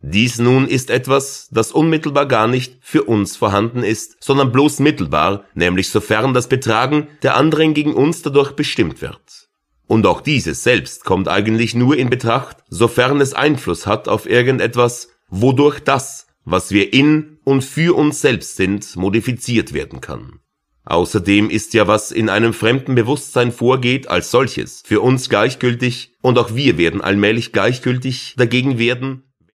Dies nun ist etwas, das unmittelbar gar nicht für uns vorhanden ist, sondern bloß mittelbar, nämlich sofern das Betragen der anderen gegen uns dadurch bestimmt wird. Und auch dieses selbst kommt eigentlich nur in Betracht, sofern es Einfluss hat auf irgendetwas, wodurch das, was wir in und für uns selbst sind, modifiziert werden kann. Außerdem ist ja, was in einem fremden Bewusstsein vorgeht, als solches für uns gleichgültig, und auch wir werden allmählich gleichgültig dagegen werden,